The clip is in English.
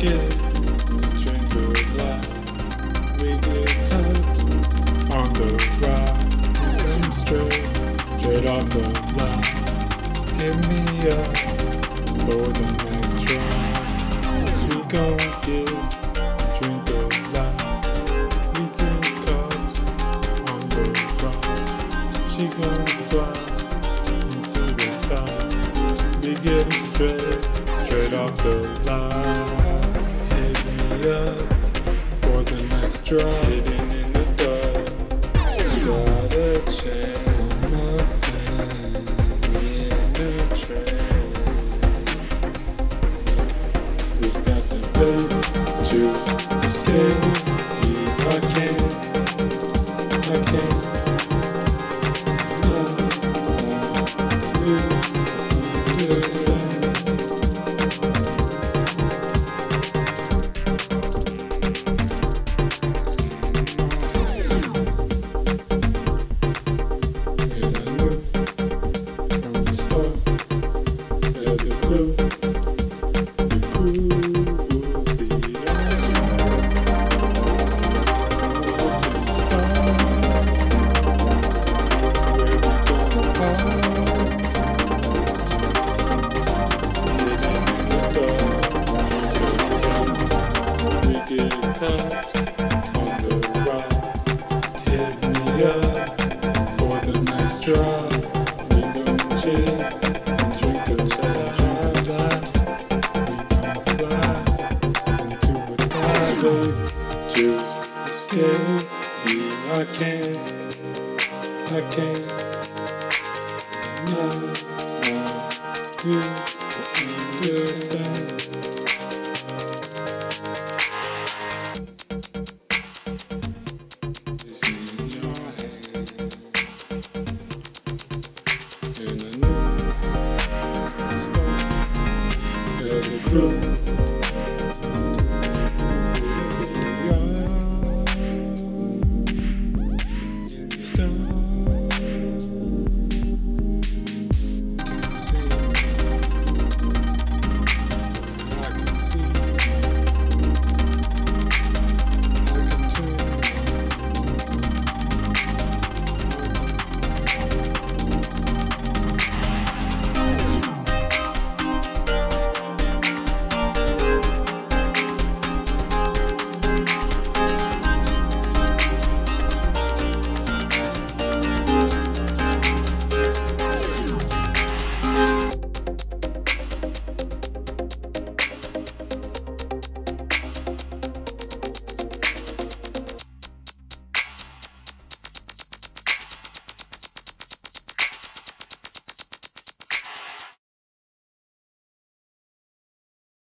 get drink a lot. We get cups on the rise. And straight off the line. Hit me up for the next try. We gon' get drink a lot. We get cups on the rise. She gon' fly into the sky. We get straight off the line. Hit me up for the next drive. Hidden in the dark. Got a chance, my friend. In a trance. Who's got the baby juice? Escape. I can't. Cups on the rise. Hit me up for the next drive. We gon' chill and drink a shot. We gon' fly into a private juice. Escape, I can't.